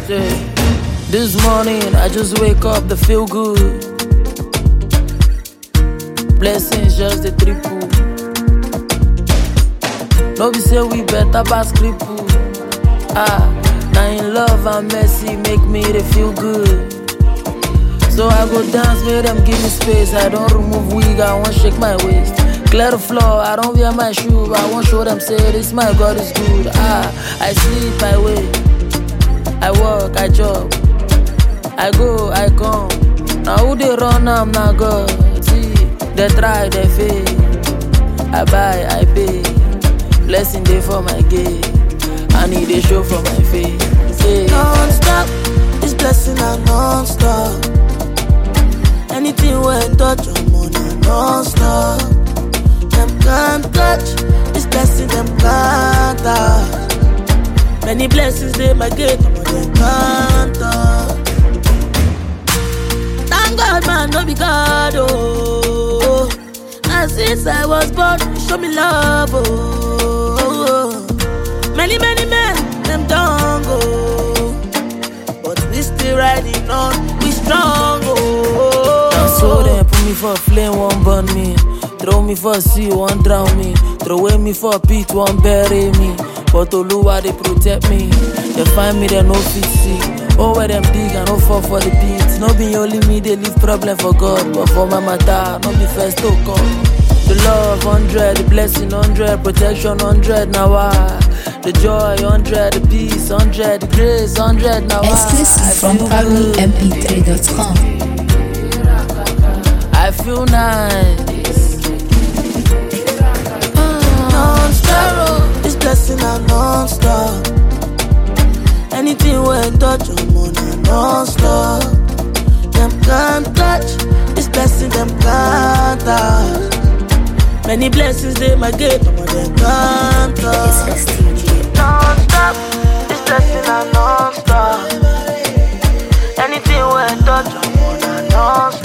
Yeah. This morning I just wake up to feel good. Blessings just the triple. No be say we better pass cripple. Now in love and mercy make me to feel good. So I go dance, make them give me space. I don't remove wig, I won't shake my waist. Clear the floor, I don't wear my shoe, but I won't show them say this my God is good. I sleep, I wake, I work, I job, I go, I come. Now who they run, I'm not God. See, they try, they fail. I buy, I pay. Blessing day for my gate. I need a show for my face. Yeah. Non-stop, this blessing are non-stop. Anything where I touch, I'm on a non-stop. Them can't touch, this blessing them can't touch. Many blessings they might get, but they can't touch. Thank God, man, no be God, oh. And since I was born, show me love, oh. Many men, them don't go. But we still riding on, we strong, oh. And so they put me for a flame, one burn me. Throw me for sea, one drown me. Throw away me for a pit, one bury me. But Oluwa, they protect me. They find me, they no fit see. Oh, where them dig, I no fall for the pit. No be only me, they leave problem for God. But for my matter, no be first to come. The love 100, the blessing 100, protection 100, now I. The joy 100, the peace 100, the grace 100, now Exclusive from ParisMP3.com. I feel nice. Non-stop, this blessing are non-stop. Anything where I touch, I'm on a non-stop. Them can't touch, this blessing them can't touch. Many blessings they might get, but they can't touch. Non-stop, this blessing are non-stop. Anything where I touch, I'm on a non-stop.